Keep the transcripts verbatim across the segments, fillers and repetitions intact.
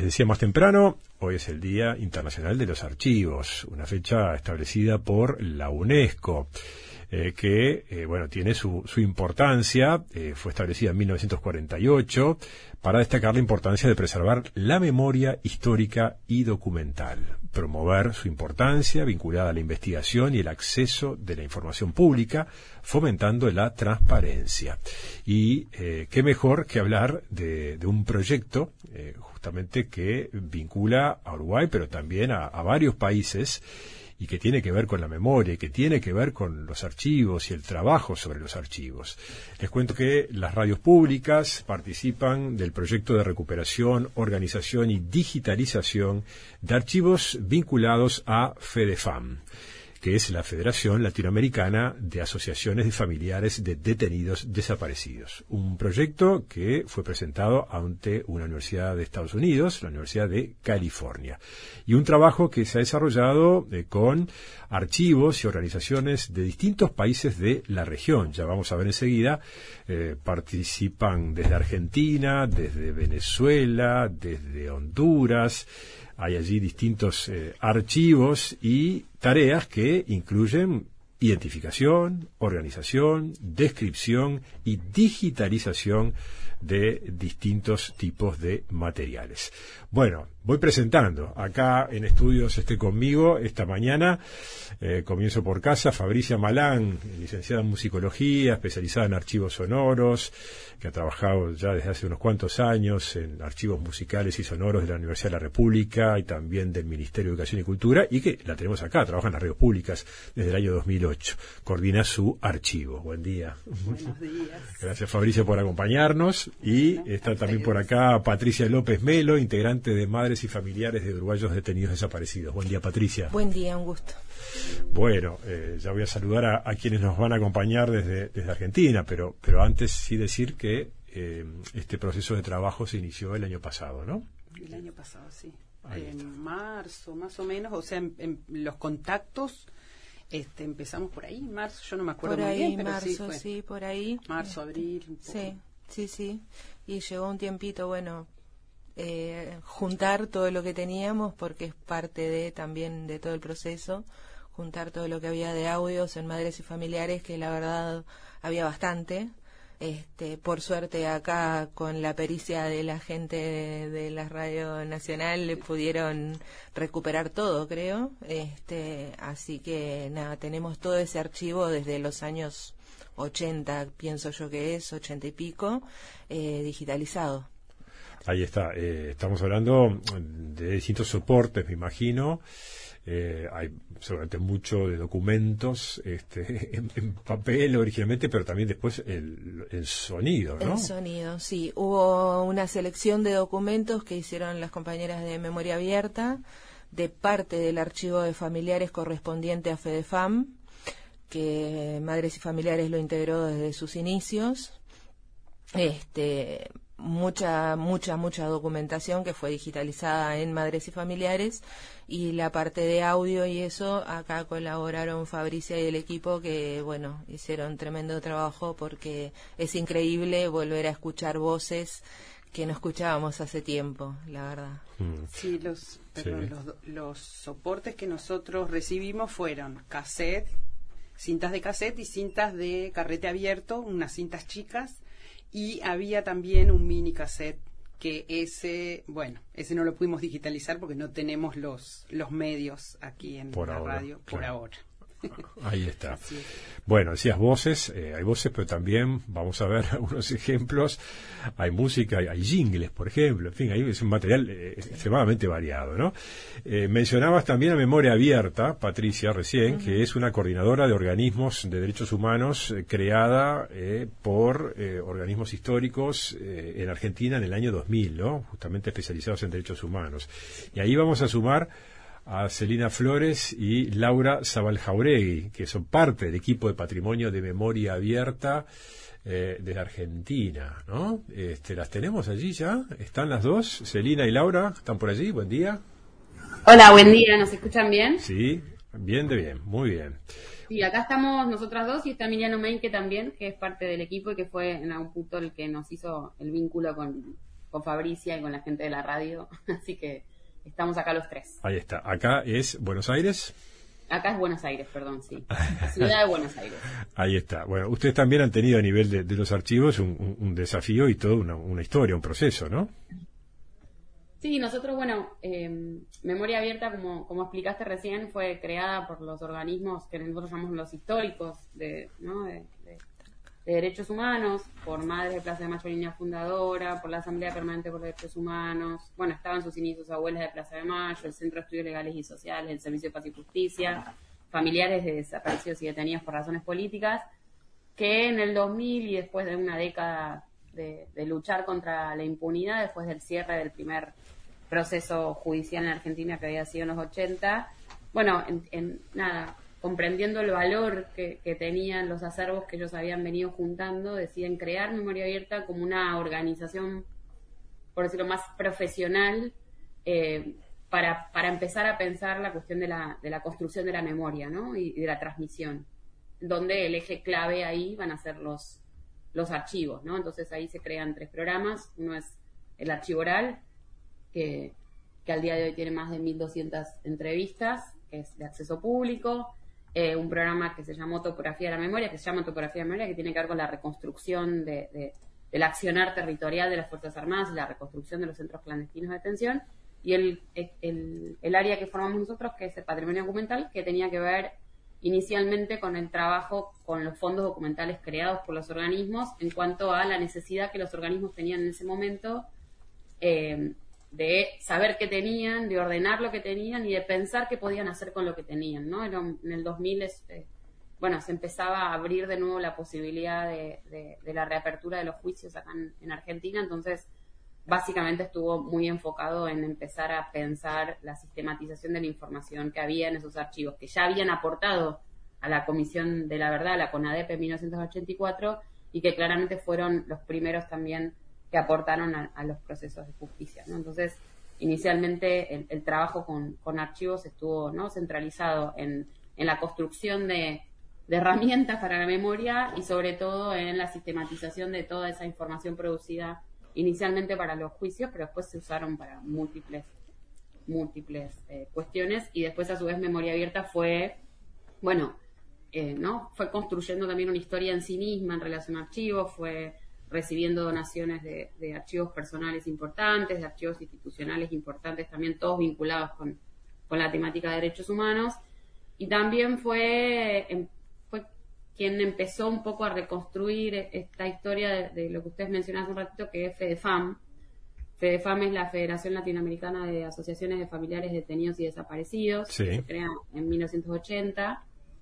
les decía más temprano, hoy es el Día Internacional de los Archivos, una fecha establecida por la UNESCO, eh, que eh, bueno tiene su, su importancia. Eh, fue establecida en mil novecientos cuarenta y ocho para destacar la importancia de preservar la memoria histórica y documental, promover su importancia vinculada a la investigación y el acceso de la información pública, fomentando la transparencia. Y eh, qué mejor que hablar de, de un proyecto eh, justamente que vincula a Uruguay, pero también a, a varios países, y que tiene que ver con la memoria, y que tiene que ver con los archivos y el trabajo sobre los archivos. Les cuento que las radios públicas participan del proyecto de recuperación, organización y digitalización de archivos vinculados a FEDEFAM, que es la Federación Latinoamericana de Asociaciones de Familiares de Detenidos Desaparecidos. Un proyecto que fue presentado ante una universidad de Estados Unidos, la Universidad de California. Y un trabajo que se ha desarrollado eh, con archivos y organizaciones de distintos países de la región. Ya vamos a ver enseguida, eh, participan desde Argentina, desde Venezuela, desde Honduras. Hay allí distintos eh, archivos y tareas que incluyen identificación, organización, descripción y digitalización de distintos tipos de materiales. Bueno, voy presentando. Acá en estudios esté conmigo esta mañana, eh, comienzo por casa, Fabricia Malán, licenciada en musicología, especializada en archivos sonoros, que ha trabajado ya desde hace unos cuantos años en archivos musicales y sonoros de la Universidad de la República y también del Ministerio de Educación y Cultura, y que la tenemos acá, trabaja en las radios públicas desde el año dos mil ocho. Coordina su archivo. Buen día. Buenos días. Gracias, Fabricia, por acompañarnos. Y bueno, está también por acá Patricia López Melo, integrante de Madres y Familiares de Uruguayos Detenidos Desaparecidos. Buen día, Patricia. Buen día, un gusto. Bueno, eh, ya voy a saludar a, a quienes nos van a acompañar desde, desde Argentina, pero, pero antes sí decir que eh, este proceso de trabajo se inició el año pasado, ¿no? El año pasado, sí. En marzo, más o menos, o sea, en, en los contactos este, empezamos por ahí, marzo, yo no me acuerdo por muy ahí, bien, pero marzo, sí, fue sí, por ahí. Marzo, abril, un poco. Sí, sí, sí. Y llegó un tiempito, bueno, eh, juntar todo lo que teníamos, porque es parte de también de todo el proceso, juntar todo lo que había de audios en Madres y Familiares, que la verdad había bastante. Este, por suerte acá con la pericia de la gente de, de la Radio Nacional le pudieron recuperar todo, creo. Este, así que nada, tenemos todo ese archivo desde los años ochenta, pienso yo que es, ochenta y pico, eh, digitalizado. Ahí está, eh, estamos hablando de distintos soportes, me imagino. Eh, hay seguramente mucho de documentos este, en, en papel originalmente, pero también después el, el sonido, ¿no? El sonido, sí. Hubo una selección de documentos que hicieron las compañeras de Memoria Abierta de parte del archivo de familiares correspondiente a FEDEFAM, que Madres y Familiares lo integró desde sus inicios. Este... mucha, mucha, mucha documentación que fue digitalizada en Madres y Familiares, y la parte de audio y eso, acá colaboraron Fabricia y el equipo que, bueno, hicieron tremendo trabajo, porque es increíble volver a escuchar voces que no escuchábamos hace tiempo, la verdad. Sí, los, perdón, Sí. los, los soportes que nosotros recibimos fueron cassette, cintas de cassette y cintas de carrete abierto, unas cintas chicas. Y había también un mini cassette, que ese, bueno, ese no lo pudimos digitalizar porque no tenemos los los medios aquí en Por la ahora, radio, por claro. ahora. Ahí está. Así es. Bueno, decías voces, eh, hay voces, pero también vamos a ver algunos ejemplos. Hay música, hay, hay jingles, por ejemplo. En fin, ahí es un material eh, extremadamente variado, ¿no? Eh, mencionabas también a Memoria Abierta, Patricia, recién, uh-huh. que es una coordinadora de organismos de derechos humanos eh, creada eh, por eh, organismos históricos eh, en Argentina en el año dos mil, ¿no? Justamente especializados en derechos humanos. Y ahí vamos a sumar a Celina Flores y Laura Zabaljauregui, que son parte del equipo de Patrimonio de Memoria Abierta eh, de Argentina, ¿no? Este, ¿las tenemos allí ya? ¿Están las dos? Celina y Laura, ¿están por allí? Buen día. Hola, buen día. ¿Nos escuchan bien? Sí, bien de bien, muy bien. Sí, acá estamos nosotras dos y está Emiliano Meinke también, que es parte del equipo y que fue en algún punto el que nos hizo el vínculo con, con Fabricia y con la gente de la radio, así que estamos acá los tres. Ahí está. Acá es Buenos Aires. Acá es Buenos Aires, perdón, sí. Ciudad de Buenos Aires. Ahí está. Bueno, ustedes también han tenido a nivel de, de los archivos un, un, un desafío y toda una, una historia, un proceso, ¿no? Sí, nosotros, bueno, eh, Memoria Abierta, como, como explicaste recién, fue creada por los organismos que nosotros llamamos los históricos de, ¿no? de, de, de derechos humanos, por Madres de Plaza de Mayo, línea fundadora, por la Asamblea Permanente por Derechos Humanos, bueno, estaban sus inicios Abuelas de Plaza de Mayo, el Centro de Estudios Legales y Sociales, el Servicio de Paz y Justicia, familiares de desaparecidos y detenidos por razones políticas, que en el dos mil y después de una década de, de luchar contra la impunidad, después del cierre del primer proceso judicial en Argentina que había sido en los ochenta, bueno, en, en nada, comprendiendo el valor que, que tenían los acervos que ellos habían venido juntando, deciden crear Memoria Abierta como una organización, por decirlo más profesional, eh, para, para empezar a pensar la cuestión de la, de la construcción de la memoria, ¿no? y, y de la transmisión, donde el eje clave ahí van a ser los, los archivos, ¿no? Entonces ahí se crean tres programas. Uno es el archivo oral, Que, que al día de hoy tiene más de mil doscientas entrevistas, que es de acceso público, eh, un programa que se llama Topografía de la Memoria, que se llama Topografía de la Memoria, que tiene que ver con la reconstrucción de, de, del accionar territorial de las Fuerzas Armadas y la reconstrucción de los centros clandestinos de detención, y el, el, el área que formamos nosotros, que es el patrimonio documental, que tenía que ver inicialmente con el trabajo con los fondos documentales creados por los organismos en cuanto a la necesidad que los organismos tenían en ese momento eh, de saber qué tenían, de ordenar lo que tenían y de pensar qué podían hacer con lo que tenían, ¿no? En, en el dos mil, este, bueno, se empezaba a abrir de nuevo la posibilidad de, de, de la reapertura de los juicios acá en, en Argentina, entonces básicamente estuvo muy enfocado en empezar a pensar la sistematización de la información que había en esos archivos, que ya habían aportado a la Comisión de la Verdad, la CONADEP en mil novecientos ochenta y cuatro, y que claramente fueron los primeros también que aportaron a, a los procesos de justicia, ¿no? Entonces, inicialmente el, el trabajo con, con archivos estuvo, ¿no?, centralizado en, en la construcción de, de herramientas para la memoria y sobre todo en la sistematización de toda esa información producida inicialmente para los juicios, pero después se usaron para múltiples múltiples eh, cuestiones, y después a su vez Memoria Abierta fue, bueno, eh, ¿no?, fue construyendo también una historia en sí misma en relación a archivos, fue recibiendo donaciones de, de archivos personales importantes, de archivos institucionales importantes, también todos vinculados con, con la temática de derechos humanos, y también fue, em, fue quien empezó un poco a reconstruir esta historia de, de lo que ustedes mencionaron hace un ratito, que es FEDEFAM. FEDEFAM es la Federación Latinoamericana de Asociaciones de Familiares Detenidos y Desaparecidos, sí, que se crea en mil novecientos ochenta,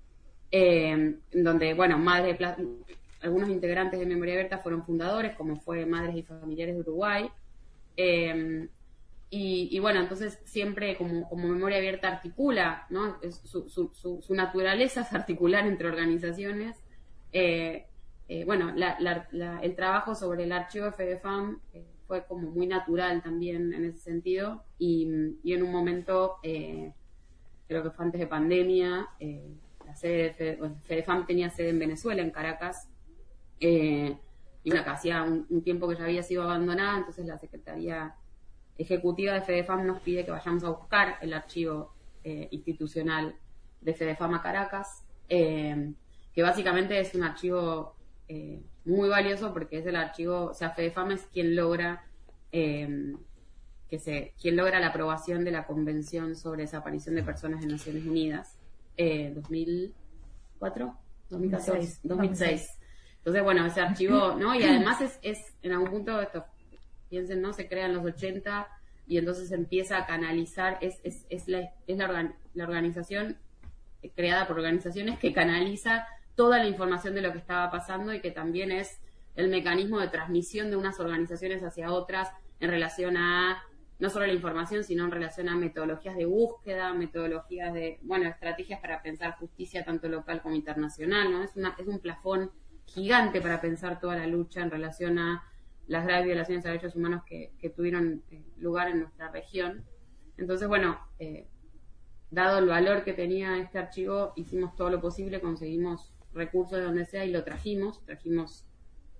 eh, donde, bueno, Madres de Plaza, algunos integrantes de Memoria Abierta fueron fundadores, como fue Madres y Familiares de Uruguay. Eh, y, y bueno, entonces siempre como, como Memoria Abierta articula, ¿no? Es su, su, su, su naturaleza es articular entre organizaciones. Eh, eh, bueno, la, la, la, el trabajo sobre el archivo de FEDEFAM eh, fue como muy natural también en ese sentido. Y, y en un momento, eh, creo que fue antes de pandemia, eh, la sede de Fede, bueno, FEDEFAM tenía sede en Venezuela, en Caracas. Eh, y bueno, que hacía un, un tiempo que ya había sido abandonada, entonces la Secretaría Ejecutiva de FEDEFAM nos pide que vayamos a buscar el archivo eh, institucional de FEDEFAM a Caracas, eh, que básicamente es un archivo eh, muy valioso porque es el archivo, o sea, FEDEFAM es quien logra eh, que se, quien logra la aprobación de la Convención sobre Desaparición de Personas en Naciones Unidas, eh, dos mil cuatro, dos mil catorce, dos mil seis. Entonces, bueno, ese archivo, ¿no? Y además es, es en algún punto, esto, piensen, ¿no? Se crea en los ochenta y entonces se empieza a canalizar, es, es, es, la, es la, organ, la organización creada por organizaciones que canaliza toda la información de lo que estaba pasando y que también es el mecanismo de transmisión de unas organizaciones hacia otras en relación a, no solo la información, sino en relación a metodologías de búsqueda, metodologías de, bueno, estrategias para pensar justicia tanto local como internacional, ¿no? Es, una, es un plafón gigante para pensar toda la lucha en relación a las graves violaciones a derechos humanos que, que tuvieron eh, lugar en nuestra región. Entonces, bueno, eh, dado el valor que tenía este archivo, hicimos todo lo posible, conseguimos recursos de donde sea y lo trajimos, trajimos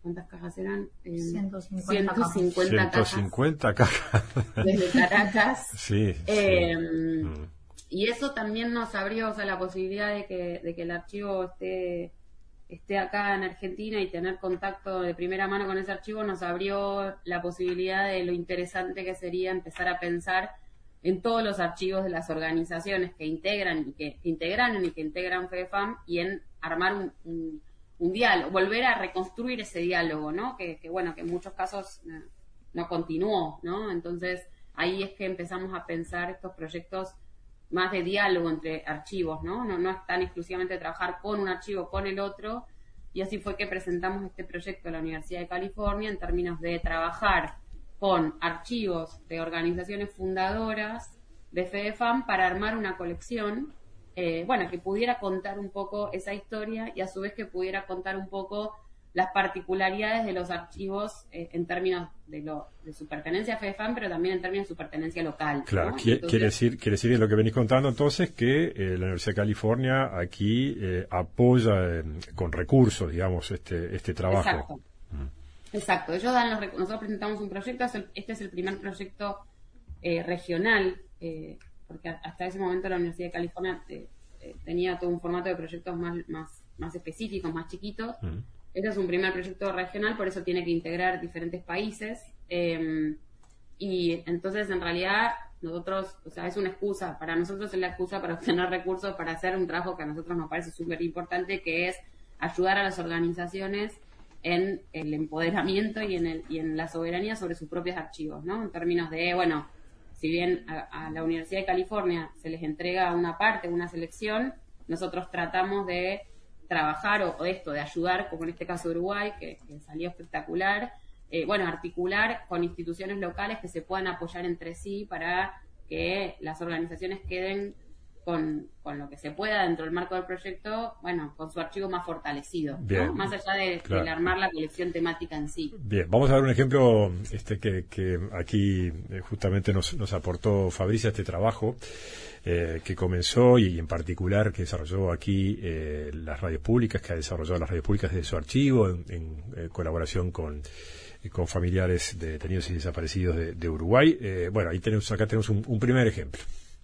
¿cuántas cajas eran? Eh, ciento cincuenta ciento cincuenta cajas. Desde Caracas. Sí. Eh, sí. Mm. Y eso también nos abrió, o sea, la posibilidad de que, de que el archivo esté, esté acá en Argentina y tener contacto de primera mano con ese archivo nos abrió la posibilidad de lo interesante que sería empezar a pensar en todos los archivos de las organizaciones que integran y que, que integran y que integran FEDEFAM y en armar un, un, un diálogo, volver a reconstruir ese diálogo, ¿no? Que, que bueno, que en muchos casos no, no continuó, ¿no? Entonces ahí es que empezamos a pensar estos proyectos más de diálogo entre archivos, ¿no? No, no es tan exclusivamente trabajar con un archivo, con el otro, y así fue que presentamos este proyecto a la Universidad de California en términos de trabajar con archivos de organizaciones fundadoras de FEDEFAM para armar una colección, eh, bueno, que pudiera contar un poco esa historia y a su vez que pudiera contar un poco las particularidades de los archivos eh, en términos de, lo, de su pertenencia a FEDEFAM, pero también en términos de su pertenencia local. Claro, ¿no? quiere, Entonces, quiere decir quiere decir lo que venís contando entonces que eh, la Universidad de California aquí eh, apoya eh, con recursos, digamos, este este trabajo. Exacto. Mm. Exacto. Ellos dan los rec- nosotros presentamos un proyecto, este es el primer proyecto eh, regional, eh, porque hasta ese momento la Universidad de California eh, eh, tenía todo un formato de proyectos más más más específicos, más chiquitos. Mm. Este es un primer proyecto regional, por eso tiene que integrar diferentes países. Eh, y entonces, en realidad, nosotros, o sea, es una excusa, para nosotros es la excusa para obtener recursos, para hacer un trabajo que a nosotros nos parece súper importante, que es ayudar a las organizaciones en el empoderamiento y en, el, y en la soberanía sobre sus propios archivos, ¿no? En términos de, bueno, si bien a, a la Universidad de California se les entrega una parte, una selección, nosotros tratamos de trabajar o, o esto, de ayudar, como en este caso Uruguay, que, que salió espectacular, eh, bueno, articular con instituciones locales que se puedan apoyar entre sí para que las organizaciones queden con, con lo que se pueda dentro del marco del proyecto, bueno, con su archivo más fortalecido, ¿no? Más allá de, claro, de armar la colección temática en sí. Bien, vamos a ver un ejemplo este que, que aquí eh, justamente nos, nos aportó Fabricia, este trabajo eh, que comenzó y en particular que desarrolló aquí eh, las radios públicas, que ha desarrollado las radios públicas de su archivo en, en eh, colaboración con con familiares de detenidos y desaparecidos de, de Uruguay. Eh, bueno, ahí tenemos, acá tenemos un, un primer ejemplo.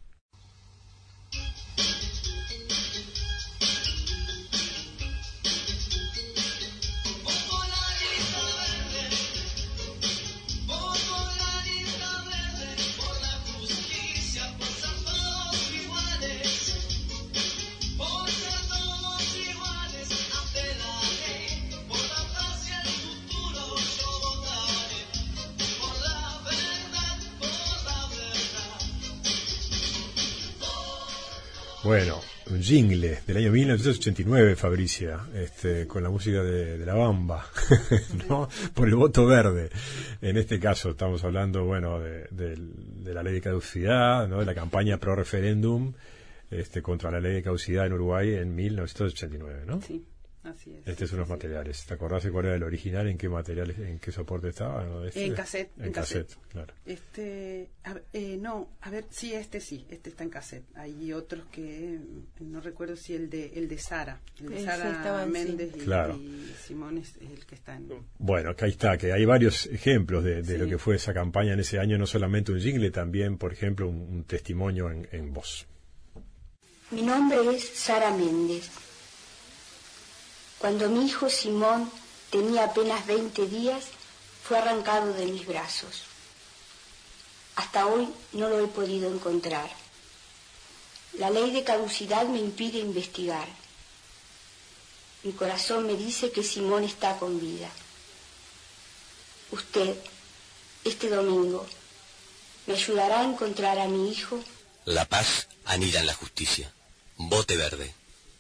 Bueno, un jingle del año mil novecientos ochenta y nueve, Fabricia, este, con la música de, de La Bamba, ¿no? Por el voto verde. En este caso estamos hablando, bueno, de, de, de la ley de caducidad, ¿no? De la campaña pro referéndum este, contra la ley de caducidad en Uruguay en mil novecientos ochenta y nueve, ¿no? Sí. Así es. Este sí, son los sí. materiales. ¿Te acordás de cuál era el original? ¿En qué materiales, en qué soporte estaba? ¿No? Este, en cassette. En, en cassette, cassette, claro. Este, a ver, eh, no, a ver, sí, este sí, este está en cassette. Hay otros que no recuerdo si el de el de Sara, el de Sí, Sara sí, Méndez y, claro. y Simón es el que está en. Bueno, acá está, que hay varios ejemplos de, de Sí. lo que fue esa campaña en ese año, no solamente un jingle, también, por ejemplo, un, un testimonio en, en voz. Mi nombre es Sara Méndez. Cuando mi hijo Simón tenía apenas veinte días, fue arrancado de mis brazos. Hasta hoy no lo he podido encontrar. La ley de caducidad me impide investigar. Mi corazón me dice que Simón está con vida. Usted, este domingo, ¿me ayudará a encontrar a mi hijo? La paz anida en la justicia. Vote verde.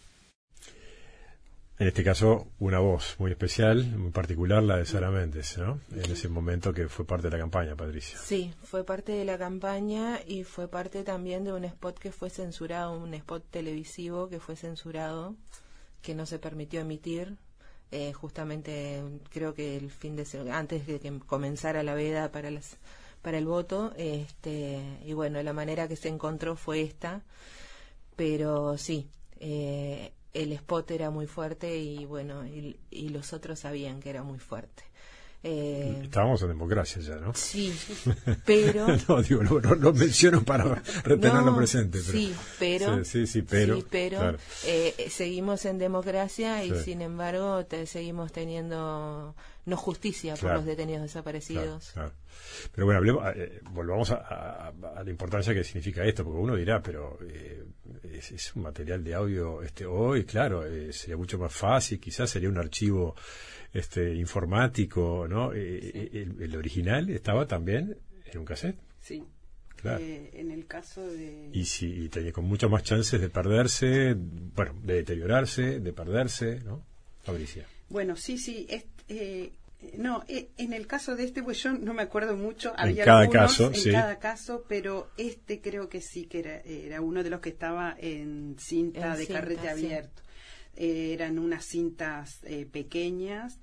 En este caso, una voz muy especial, muy particular, la de Sara Méndez, ¿no? En ese momento que fue parte de la campaña, Patricia. Sí, fue parte de la campaña y fue parte también de un spot que fue censurado, un spot televisivo que fue censurado, que no se permitió emitir. Eh, justamente, creo que el fin de semana, antes de que comenzara la veda para las, para el voto, este, y bueno, la manera que se encontró fue esta, pero sí. Eh, el spot era muy fuerte y bueno, y, y los otros sabían que era muy fuerte. Eh, Estábamos en democracia ya, ¿no? Sí, pero... no, digo, lo, lo, lo menciono para retenerlo no, presente. Pero, sí, pero... Sí, sí, sí, pero... Sí, pero claro. eh, seguimos en democracia y Sí. sin embargo te, seguimos teniendo no justicia por Claro. los detenidos desaparecidos. Claro, claro. Pero bueno, hablemos, eh, volvamos a, a, a la importancia que significa esto, porque uno dirá, pero eh, es, es un material de audio este hoy, claro, eh, sería mucho más fácil, quizás sería un archivo este informático, ¿no? Eh, Sí. el, el original estaba también en un cassette. Sí. Claro. Eh, en el caso de... Y si y tenía con muchas más chances de perderse, bueno, de deteriorarse, de perderse, ¿no? Fabricia. Bueno, sí, sí. Es, eh, no, eh, en el caso de este, pues yo no me acuerdo mucho. En Había cada algunos caso, en sí. cada caso, pero este creo que sí que era, era uno de los que estaba en cinta En de cinta, carrete sí. abierto. Eh, eran unas cintas eh, pequeñas.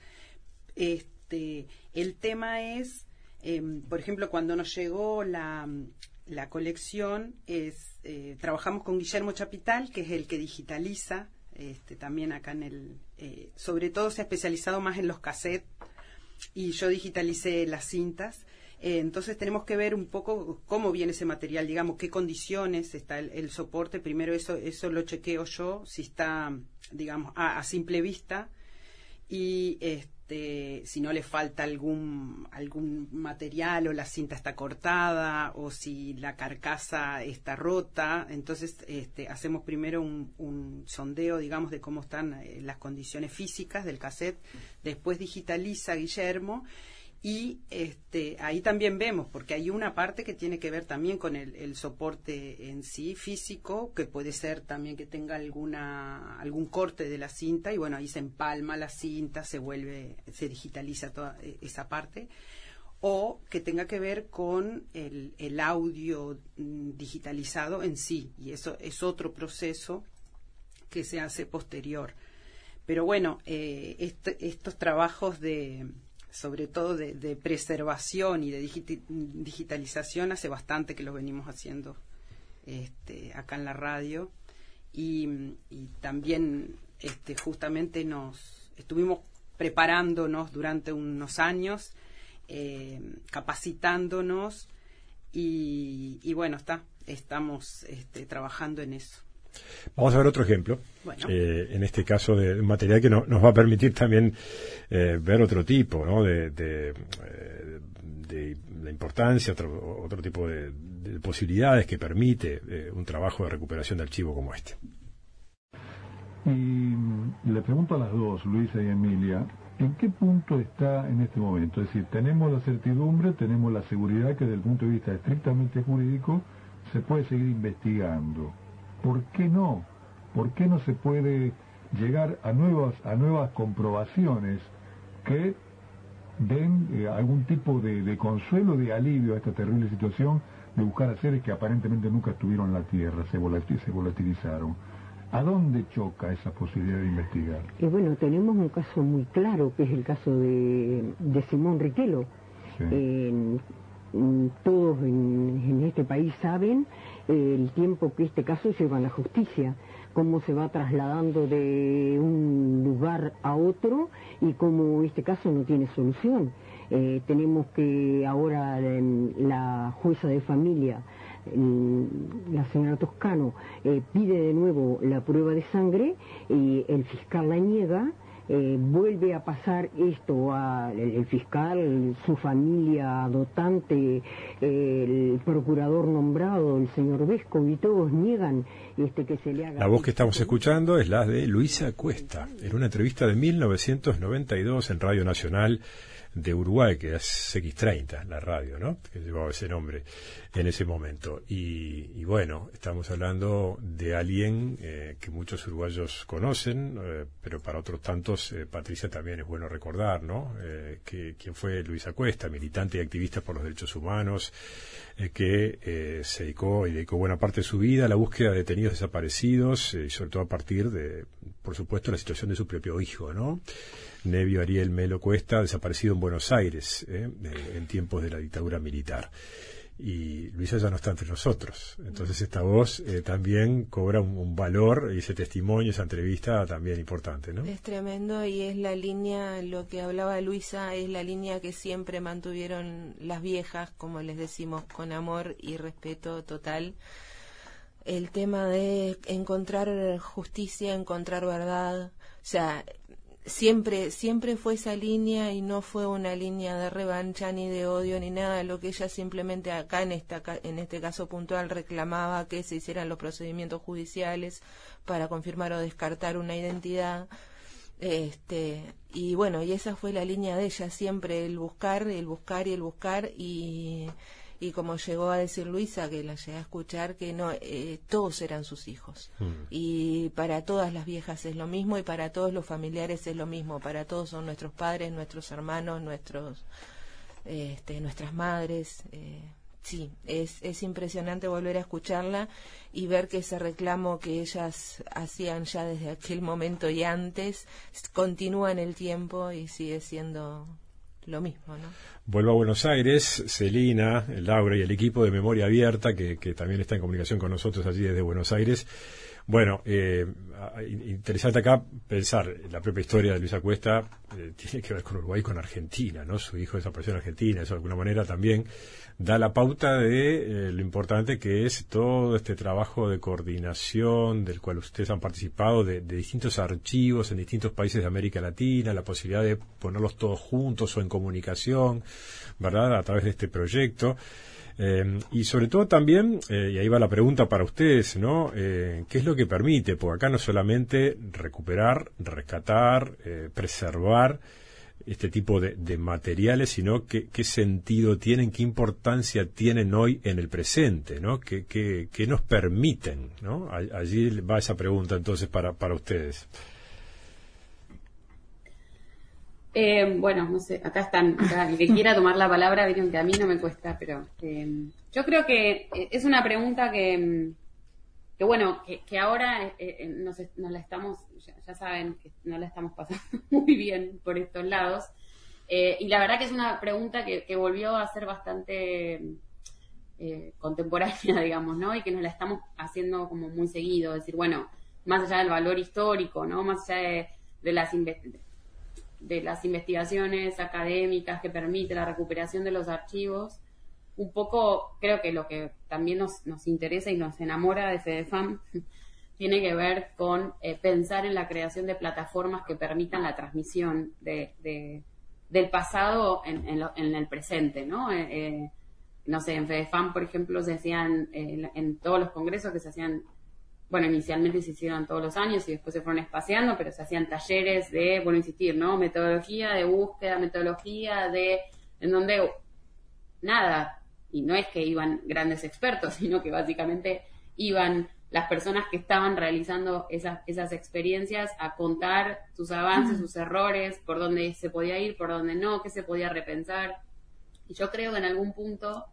Este, el tema es, eh, por ejemplo, cuando nos llegó la, la colección, es eh, trabajamos con Guillermo Chapital, que es el que digitaliza, este, también acá en el, eh, sobre todo se ha especializado más en los cassettes, y yo digitalicé las cintas. Eh, entonces tenemos que ver un poco cómo viene ese material, digamos, qué condiciones está el, el soporte. Primero eso eso lo chequeo yo, si está, digamos, a, a simple vista, y este si no le falta algún algún material, o la cinta está cortada, o si la carcasa está rota. Entonces este hacemos primero un, un sondeo, digamos, de cómo están eh, las condiciones físicas del cassette. Después digitaliza Guillermo, y este ahí también vemos, porque hay una parte que tiene que ver también con el, el soporte en sí físico, que puede ser también que tenga alguna algún corte de la cinta, y bueno, ahí se empalma la cinta, se vuelve, se digitaliza toda esa parte, o que tenga que ver con el, el audio mm, digitalizado en sí, y eso es otro proceso que se hace posterior. Pero bueno, eh, este, estos trabajos de sobre todo de, de preservación y de digiti- digitalización, hace bastante que lo venimos haciendo este, acá en la radio, y, y también este, justamente nos estuvimos preparándonos durante unos años, eh, capacitándonos, y, y bueno, está estamos este, trabajando en eso. Vamos a ver otro ejemplo, Bueno. eh, en este caso de un material que no, nos va a permitir también eh, ver otro tipo, ¿no? de, de, eh, de la importancia, otro, otro tipo de, de posibilidades que permite eh, un trabajo de recuperación de archivo como este. Y le pregunto a las dos, Luisa y Emilia, ¿en qué punto está en este momento? Es decir, tenemos la certidumbre, tenemos la seguridad que desde el punto de vista estrictamente jurídico se puede seguir investigando. ¿Por qué no? ¿Por qué no se puede llegar a nuevas, a nuevas comprobaciones que den eh, algún tipo de, de consuelo, de alivio a esta terrible situación de buscar a seres que aparentemente nunca estuvieron en la Tierra, se, volatil, se volatilizaron? ¿A dónde choca esa posibilidad de investigar? Y bueno, tenemos un caso muy claro, que es el caso de, de Simón Riquelo. Sí. Eh, todos en, en este país saben eh, el tiempo que este caso lleva en la justicia, cómo se va trasladando de un lugar a otro y cómo este caso no tiene solución. Eh, tenemos que ahora eh, la jueza de familia, eh, la señora Toscano, eh, pide de nuevo la prueba de sangre y el fiscal la niega. Eh, vuelve a pasar esto al el fiscal, su familia adoptante, eh, el procurador nombrado, el señor Vesco, y todos niegan este que se le haga. La voz que estamos escuchando es la de Luisa Cuesta, en una entrevista de mil novecientos noventa y dos en Radio Nacional de Uruguay, que es X treinta, la radio, ¿no? Que llevaba ese nombre en ese momento. Y, y bueno, estamos hablando de alguien eh, que muchos uruguayos conocen, eh, pero para otros tantos, eh, Patricia, también es bueno recordar, ¿no? Eh, que, quién fue Luisa Cuesta, militante y activista por los derechos humanos, eh, que eh, se dedicó y dedicó buena parte de su vida a la búsqueda de detenidos desaparecidos, eh, y sobre todo a partir de, por supuesto, la situación de su propio hijo, ¿no? Nevio Ariel Melo Cuesta, desaparecido en Buenos Aires, eh, en tiempos de la dictadura militar. y Luisa ya no está entre nosotros. Entonces esta voz eh, también cobra un, un valor, y ese testimonio, esa entrevista también importante, ¿no? Es tremendo, y es la línea, lo que hablaba Luisa, es la línea que siempre mantuvieron las viejas, como les decimos, con amor y respeto total. El tema de encontrar justicia, encontrar verdad, o sea, siempre siempre fue esa línea, y no fue una línea de revancha ni de odio ni nada. Lo que ella simplemente acá en esta en este caso puntual reclamaba, que se hicieran los procedimientos judiciales para confirmar o descartar una identidad, este y bueno, y esa fue la línea de ella siempre, el buscar, el buscar y el buscar, y y como llegó a decir Luisa, que la llegué a escuchar, que no eh, todos eran sus hijos, mm. y para todas las viejas es lo mismo, y para todos los familiares es lo mismo, para todos son nuestros padres, nuestros hermanos, nuestros este, nuestras madres. eh, sí, es, es impresionante volver a escucharla y ver que ese reclamo que ellas hacían ya desde aquel momento y antes continúa en el tiempo y sigue siendo lo mismo, ¿no? Vuelvo a Buenos Aires, Celina, Laura y el equipo de Memoria Abierta, que, que también está en comunicación con nosotros allí desde Buenos Aires. Bueno, eh, interesante acá pensar, la propia historia de Luisa Cuesta eh, tiene que ver con Uruguay y con Argentina, ¿no? Su hijo desapareció en Argentina, eso de alguna manera también da la pauta de eh, lo importante que es todo este trabajo de coordinación del cual ustedes han participado, de, de distintos archivos en distintos países de América Latina, la posibilidad de ponerlos todos juntos o en comunicación, ¿verdad?, a través de este proyecto. Eh, y sobre todo también, eh, y ahí va la pregunta para ustedes, ¿no? Eh, ¿Qué es lo que permite? Porque acá no solamente recuperar, rescatar, eh, preservar este tipo de, de materiales, sino que, qué sentido tienen, qué importancia tienen hoy en el presente, ¿no? ¿Qué, qué, qué nos permiten, ¿no? Allí va esa pregunta entonces para, para ustedes. Eh, bueno, no sé, acá están, acá, el que quiera tomar la palabra, vieron que a mí no me cuesta, pero eh, yo creo que es una pregunta que, que bueno, que, que ahora eh, nos, nos la estamos, ya, ya saben que no la estamos pasando muy bien por estos lados, eh, y la verdad que es una pregunta que, que volvió a ser bastante eh, contemporánea, digamos, ¿no? Y que nos la estamos haciendo como muy seguido, es decir, bueno, más allá del valor histórico, ¿no? Más allá de, de las investigaciones, de las investigaciones académicas que permite la recuperación de los archivos, un poco creo que lo que también nos, nos interesa y nos enamora de FedeFam tiene que ver con eh, pensar en la creación de plataformas que permitan la transmisión de, de, del pasado en, en, lo, en el presente, ¿no? Eh, eh, no sé, en FedeFam, por ejemplo, se hacían eh, en, en todos los congresos que se hacían, bueno, inicialmente se hicieron todos los años y después se fueron espaciando, pero se hacían talleres de, bueno, insistir, ¿no? Metodología de búsqueda, metodología de, en donde, nada, y no es que iban grandes expertos, sino que básicamente iban las personas que estaban realizando esas, esas experiencias a contar sus avances, sus errores, por dónde se podía ir, por dónde no, qué se podía repensar. Y yo creo que en algún punto,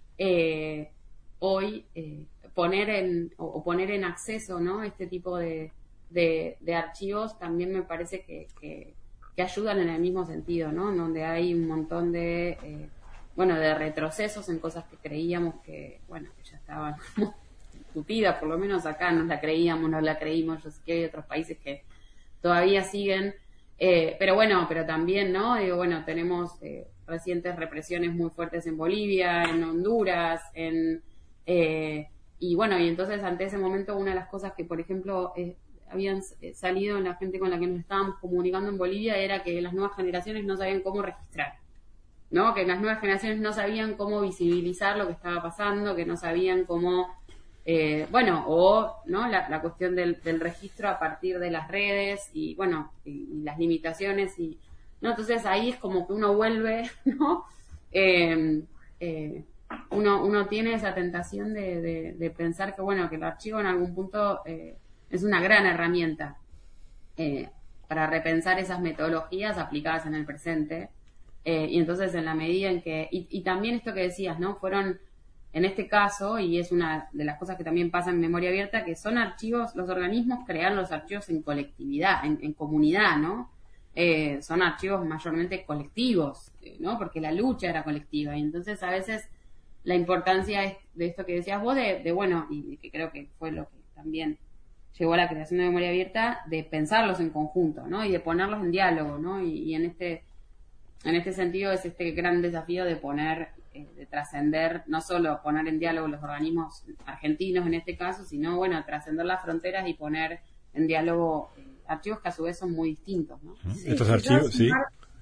eh, hoy, eh, poner en o, o poner en acceso, ¿no?, este tipo de, de, de archivos también me parece que, que, que ayudan en el mismo sentido, ¿no? En donde hay un montón de eh, bueno, de retrocesos en cosas que creíamos que, bueno, que ya estaban discutidas, por lo menos acá no la creíamos, no la creímos. Yo sé que hay otros países que todavía siguen, eh, pero bueno, pero también, ¿no? Digo, bueno, tenemos eh, recientes represiones muy fuertes en Bolivia, en Honduras, en eh, y bueno, y entonces ante ese momento una de las cosas que, por ejemplo, eh, habían salido en la gente con la que nos estábamos comunicando en Bolivia era que las nuevas generaciones no sabían cómo registrar, ¿no? Que las nuevas generaciones no sabían cómo visibilizar lo que estaba pasando, que no sabían cómo, eh, bueno, o, ¿no?, la, la cuestión del, del registro a partir de las redes y, bueno, y, y las limitaciones y, ¿no? Entonces ahí es como que uno vuelve, ¿no? Eh, eh, Uno, uno tiene esa tentación de, de, de pensar que, bueno, que el archivo en algún punto eh, es una gran herramienta eh, para repensar esas metodologías aplicadas en el presente. Eh, y entonces en la medida en que, y, y también esto que decías, ¿no? Fueron, en este caso, y es una de las cosas que también pasa en Memoria Abierta, que son archivos, los organismos crean los archivos en colectividad, en, en comunidad, ¿no? Eh, son archivos mayormente colectivos, ¿no? Porque la lucha era colectiva. Y entonces a veces la importancia es de esto que decías vos, de, de bueno, y que creo que fue lo que también llegó a la creación de Memoria Abierta, de pensarlos en conjunto, ¿no? Y de ponerlos en diálogo, ¿no? Y, y en este en este sentido es este gran desafío de poner, eh, de trascender, no solo poner en diálogo los organismos argentinos en este caso, sino, bueno, trascender las fronteras y poner en diálogo eh, archivos que a su vez son muy distintos, ¿no? Sí, estos archivos, sí.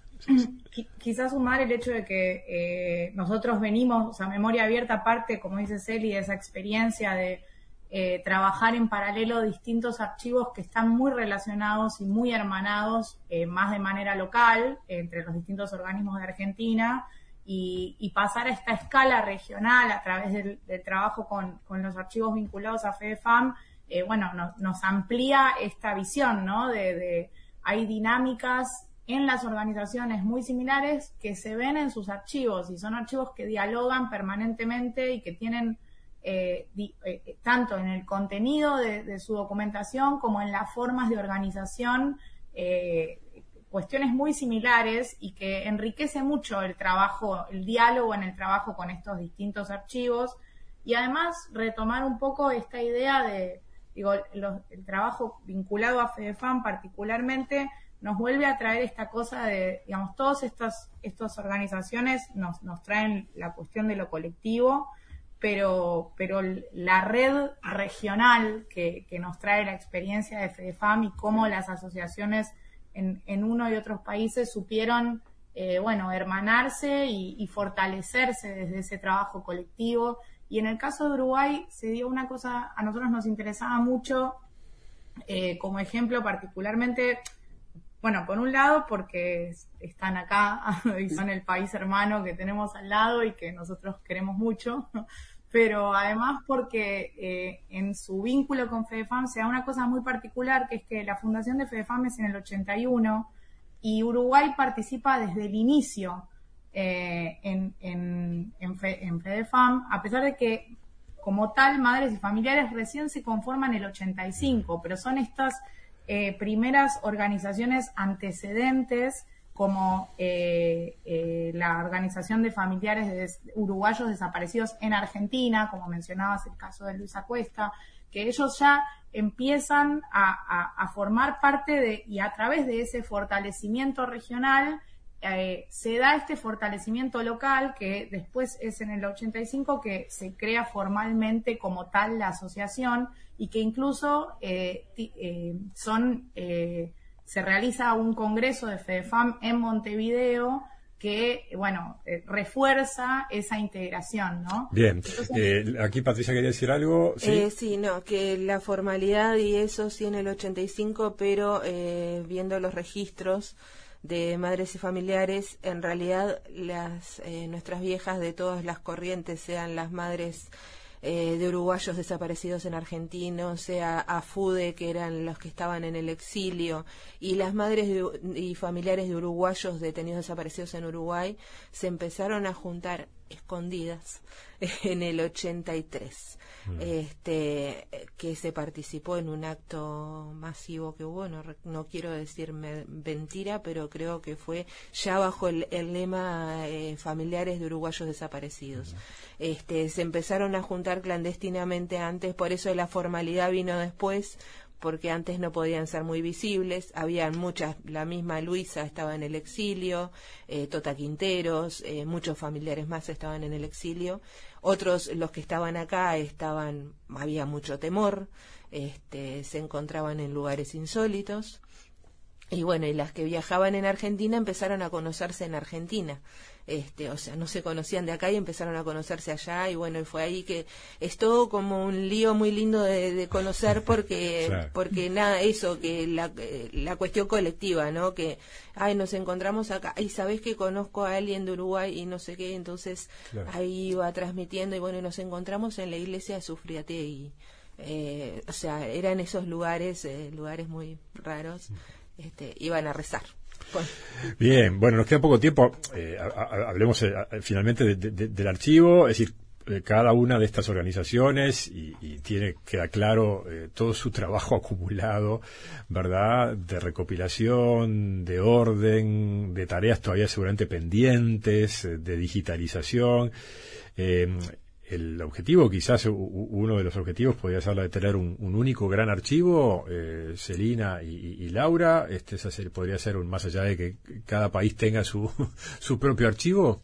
Quizás sumar el hecho de que eh, nosotros venimos, o sea, Memoria Abierta parte, como dice Celi, de esa experiencia de eh, trabajar en paralelo distintos archivos que están muy relacionados y muy hermanados, eh, más de manera local, eh, entre los distintos organismos de Argentina, y, y pasar a esta escala regional a través del, del trabajo con, con los archivos vinculados a FEDEFAM, eh, bueno, no, nos amplía esta visión, ¿no? De, de hay dinámicas en las organizaciones muy similares que se ven en sus archivos, y son archivos que dialogan permanentemente y que tienen eh, di, eh, tanto en el contenido de, de su documentación como en las formas de organización, eh, cuestiones muy similares, y que enriquece mucho el trabajo, el diálogo en el trabajo con estos distintos archivos. Y además retomar un poco esta idea de, digo, los, el trabajo vinculado a FEDEFAM particularmente nos vuelve a traer esta cosa de, digamos, todas estas, estas organizaciones nos, nos traen la cuestión de lo colectivo, pero, pero la red regional que, que nos trae la experiencia de FEDEFAM y cómo las asociaciones en, en uno y otros países supieron, eh, bueno, hermanarse y, y fortalecerse desde ese trabajo colectivo. Y en el caso de Uruguay se dio una cosa, a nosotros nos interesaba mucho, eh, como ejemplo particularmente. Bueno, por un lado porque están acá y son el país hermano que tenemos al lado y que nosotros queremos mucho, pero además porque eh, en su vínculo con FEDEFAM se da una cosa muy particular, que es que la fundación de FEDEFAM es en el ochenta y uno y Uruguay participa desde el inicio eh, en, en, en, Fe, en FEDEFAM, a pesar de que como tal Madres y Familiares recién se conforman en el ochenta y cinco, pero son estas Eh, primeras organizaciones antecedentes como eh, eh, la Organización de Familiares de des- Uruguayos Desaparecidos en Argentina, como mencionabas el caso de Luisa Cuesta, que ellos ya empiezan a, a, a formar parte de, y a través de ese fortalecimiento regional, eh, se da este fortalecimiento local, que después es en el ochenta y cinco que se crea formalmente como tal la asociación, y que incluso eh, t- eh, son eh, se realiza un congreso de FEDEFAM en Montevideo que, bueno, eh, refuerza esa integración, ¿no? Bien. Entonces, Eh, aquí Patricia quería decir algo. Sí, eh, sí, no, que la formalidad y eso sí en el ochenta y cinco, pero eh, viendo los registros de Madres y Familiares, en realidad las eh, nuestras viejas de todas las corrientes, sean las madres eh, de uruguayos desaparecidos en Argentina, sea AFUDE, que eran los que estaban en el exilio, y las madres de, y familiares de uruguayos detenidos desaparecidos en Uruguay, se empezaron a juntar escondidas en el ochenta y tres. Mm. Este, que se participó en un acto masivo que hubo, no, no quiero decir me, mentira, pero creo que fue ya bajo el, el lema eh, familiares de uruguayos desaparecidos. Mm. Este, se empezaron a juntar clandestinamente antes, por eso la formalidad vino después, porque antes no podían ser muy visibles, habían muchas, la misma Luisa estaba en el exilio, eh, Tota Quinteros, eh, muchos familiares más estaban en el exilio, otros, los que estaban acá, estaban, había mucho temor, este, se encontraban en lugares insólitos, y bueno, y las que viajaban en Argentina empezaron a conocerse en Argentina. Este, o sea, no se conocían de acá y empezaron a conocerse allá, y bueno, y fue ahí que es todo como un lío muy lindo de, de conocer, porque claro. porque nada, eso, que la, la cuestión colectiva, ¿no? Que, ay, nos encontramos acá, y sabés que conozco a alguien de Uruguay y no sé qué, entonces claro. ahí iba transmitiendo, y bueno, y nos encontramos en la iglesia de Sufriategui. Eh, o sea, eran esos lugares, eh, lugares muy raros, este, iban a rezar. Bueno. Bien, bueno, nos queda poco tiempo. Eh, a, a, hablemos eh, a, finalmente de, de, del archivo, es decir, eh, cada una de estas organizaciones y, y tiene queda claro eh, todo su trabajo acumulado, ¿verdad? De recopilación, de orden, de tareas todavía seguramente pendientes, de digitalización. Eh, el objetivo, quizás uno de los objetivos podría ser la de tener un, un único gran archivo, eh, Celina y, y, y Laura. Este esa ser, podría ser un más allá de que cada país tenga su su propio archivo.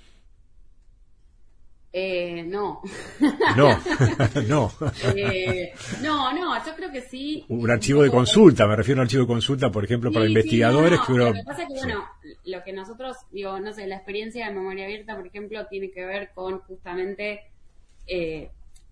Eh, no. No, no. Eh, no, no, yo creo que sí. Un archivo de consulta, me refiero a un archivo de consulta, por ejemplo, para sí, investigadores. Sí, no, no. Que uno... Lo que pasa es que, bueno, sí. Lo que nosotros, digo, no sé, la experiencia de Memoria Abierta, por ejemplo, tiene que ver con justamente eh,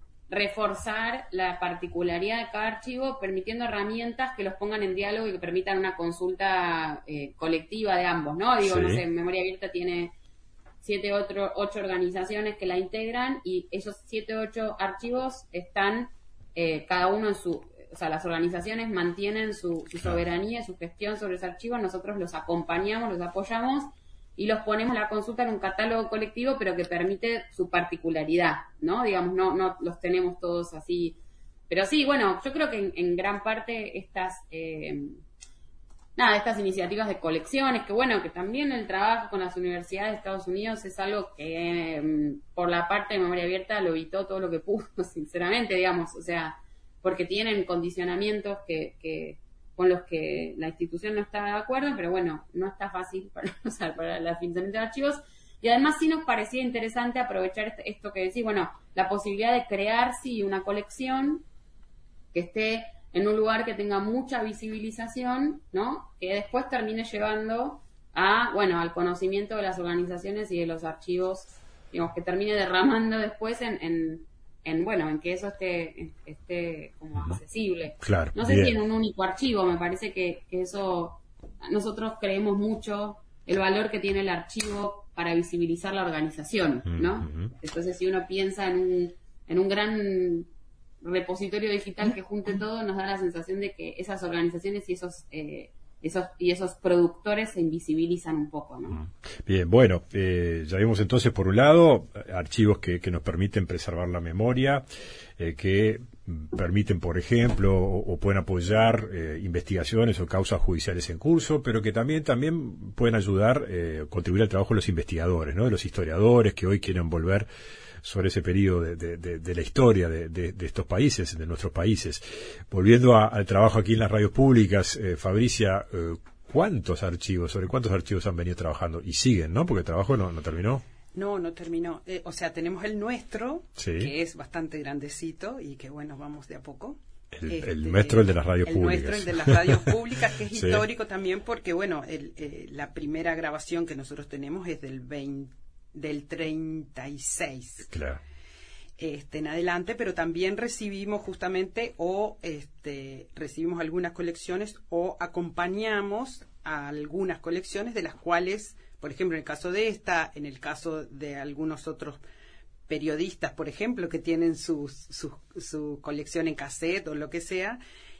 reforzar la particularidad de cada archivo, permitiendo herramientas que los pongan en diálogo y que permitan una consulta eh, colectiva de ambos, ¿no? Digo, sí. No sé, Memoria Abierta tiene siete, otro, ocho organizaciones que la integran y esos siete, ocho archivos están eh, cada uno en su, o sea, las organizaciones mantienen su, su soberanía y su gestión sobre ese archivo, nosotros los acompañamos, los apoyamos y los ponemos a la consulta en un catálogo colectivo, pero que permite su particularidad, ¿no? Digamos, no, no los tenemos todos así. Pero sí, bueno, yo creo que en, en gran parte estas... Eh, Nada, estas iniciativas de colecciones, que bueno, que también el trabajo con las universidades de Estados Unidos es algo que eh, por la parte de Memoria Abierta lo evitó todo lo que pudo, sinceramente, digamos, o sea, porque tienen condicionamientos que, que con los que la institución no está de acuerdo, pero bueno, no está fácil para, o sea, para el financiamiento de archivos, y además sí nos parecía interesante aprovechar esto que decís, bueno, la posibilidad de crear, sí, una colección que esté en un lugar que tenga mucha visibilización, ¿no? Que después termine llevando a, bueno, al conocimiento de las organizaciones y de los archivos, digamos, que termine derramando después en, en, en bueno, en que eso esté, esté como accesible. Claro, no sé bien. Si en un único archivo, me parece que, que eso, nosotros creemos mucho el valor que tiene el archivo para visibilizar la organización, ¿no? Uh-huh. Entonces, si uno piensa en un, en un gran repositorio digital que junte todo, nos da la sensación de que esas organizaciones y esos eh, esos y esos productores se invisibilizan un poco, ¿no? Bien, bueno, eh, ya vimos entonces por un lado archivos que, que nos permiten preservar la memoria, eh, que permiten, por ejemplo, o, o pueden apoyar eh, investigaciones o causas judiciales en curso, pero que también también pueden ayudar, eh, contribuir al trabajo de los investigadores, ¿no? De los historiadores que hoy quieren volver sobre ese periodo de, de, de, de la historia de, de, de estos países, de nuestros países. Volviendo a, al trabajo aquí en las radios públicas, eh, Fabricia, eh, ¿cuántos archivos, sobre cuántos archivos han venido trabajando? Y siguen, ¿no? Porque el trabajo no, no terminó. No, no terminó. Eh, o sea, tenemos el nuestro, sí. Que es bastante grandecito y que, bueno, vamos de a poco. El, este, el nuestro, el de las radios el públicas. El nuestro, el de las radios públicas, que es sí. Histórico también, porque, bueno, el, eh, la primera grabación que nosotros tenemos es del veinte, del treinta y seis. Claro. Este, en adelante, pero también recibimos justamente o este, recibimos algunas colecciones o acompañamos a algunas colecciones de las cuales, por ejemplo, en el caso de esta, en el caso de algunos otros periodistas, por ejemplo, que tienen sus, sus, su colección en cassette o lo que sea,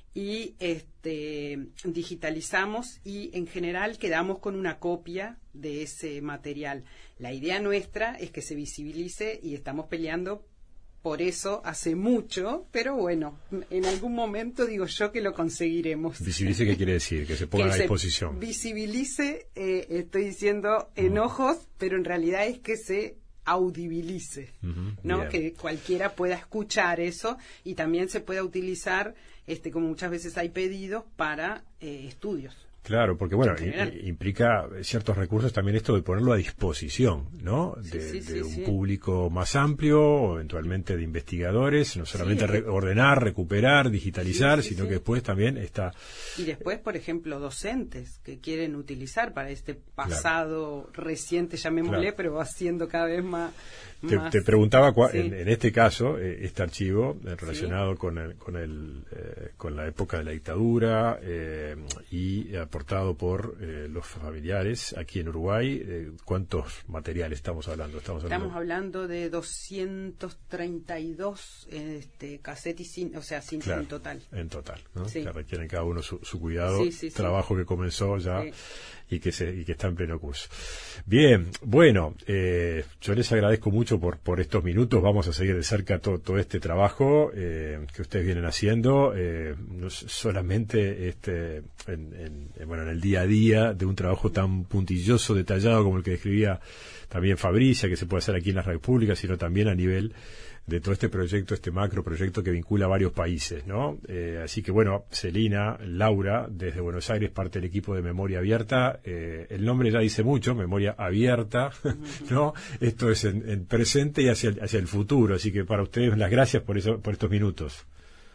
y este, digitalizamos y en general quedamos con una copia de ese material. La idea nuestra es que se visibilice y estamos peleando por eso hace mucho, pero bueno, en algún momento digo yo que lo conseguiremos. ¿Visibilice qué quiere decir? Que se ponga que a se disposición. Visibilice, eh, estoy diciendo enojos, uh-huh. pero en realidad es que se audibilice, uh-huh. ¿no? Bien. Que cualquiera pueda escuchar eso y también se pueda utilizar, este, como muchas veces hay pedidos para eh, estudios. Claro, porque bueno, i- implica ciertos recursos también esto de ponerlo a disposición, ¿no? De, sí, sí, de sí, un sí. público más amplio, o eventualmente de investigadores, no solamente Sí. re- ordenar, recuperar, digitalizar, Sí, sí, sino sí. que después también está... Y después, por ejemplo, docentes que quieren utilizar para este pasado claro. reciente, llamémosle, claro. pero va siendo cada vez más... Te, más te preguntaba, cua, sí. en, en este caso, eh, este archivo eh, relacionado sí. con el, con, el, eh, con la época de la dictadura eh, y aportado por eh, los familiares aquí en Uruguay, eh, ¿cuántos materiales estamos hablando? Estamos hablando, estamos hablando de doscientos treinta y dos este, cassettes, y cin- o sea, cintas claro, en total. En total, ¿no? Sí. Que requieren cada uno su, su cuidado, sí, sí, trabajo sí. que comenzó ya sí. y que se y que está en pleno curso. Bien, bueno, eh, yo les agradezco mucho abrazo por, por estos minutos. Vamos a seguir de cerca todo, todo este trabajo eh, que ustedes vienen haciendo, eh, no solamente este, en, en, bueno, en el día a día de un trabajo tan puntilloso, detallado como el que describía también Fabricia, que se puede hacer aquí en las radios públicas, sino también a nivel de todo este proyecto, este macro proyecto que vincula a varios países, ¿no? Eh, así que bueno, Celina, Laura, desde Buenos Aires, parte del equipo de Memoria Abierta, eh, el nombre ya dice mucho, Memoria Abierta, ¿no? Esto es en, en presente y hacia el, hacia el futuro, así que para ustedes las gracias por eso, por estos minutos.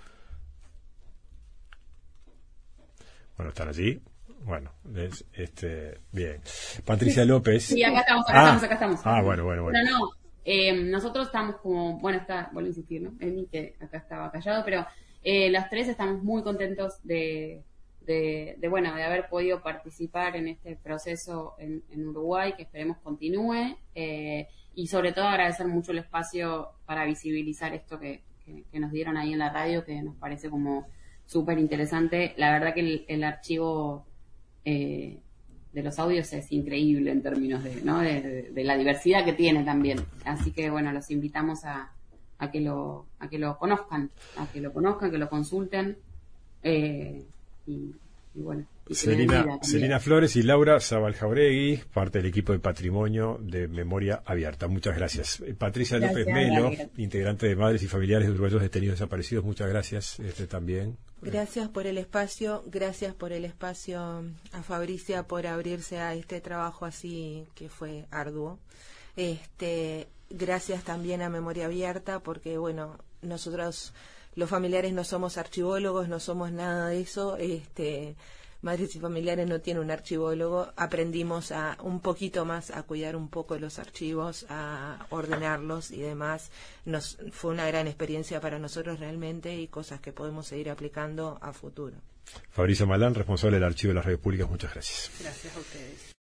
Bueno, ¿están allí? Bueno, es, este, bien. Patricia López. Sí, acá estamos, acá ah, estamos, acá estamos. Ah, bueno, bueno, bueno. No, no. Eh, nosotros estamos como, bueno, está, vuelvo a insistir, ¿no? Emi, que acá estaba callado, pero eh, las tres estamos muy contentos de, de, de, bueno, de haber podido participar en este proceso en, en Uruguay, que esperemos continúe, eh, y sobre todo agradecer mucho el espacio para visibilizar esto que, que, que nos dieron ahí en la radio, que nos parece como súper interesante. La verdad que el, el archivo eh, de los audios es increíble en términos de, ¿no? de, de, de la diversidad que tiene también. Así que bueno, los invitamos a, a que lo a que lo conozcan, a que lo conozcan, que lo consulten eh, y, y bueno. Y Celina, Celina Flores y Laura Zabaljauregui, parte del equipo de patrimonio de Memoria Abierta. Muchas gracias. Patricia gracias, López Melo, gracias. integrante de Madres y Familiares de Uruguayos Detenidos Desaparecidos. Muchas gracias este, también. Gracias por el espacio, gracias por el espacio a Fabricia por abrirse a este trabajo así que fue arduo. Este, gracias también a Memoria Abierta porque bueno, nosotros los familiares no somos archivólogos, no somos nada de eso, este Madres y Familiares no tiene un archivólogo, aprendimos a un poquito más a cuidar un poco los archivos, a ordenarlos y demás. Nos fue una gran experiencia para nosotros realmente y cosas que podemos seguir aplicando a futuro. Fabricio Malán, responsable del Archivo de las Radios Públicas, muchas gracias. Gracias a ustedes.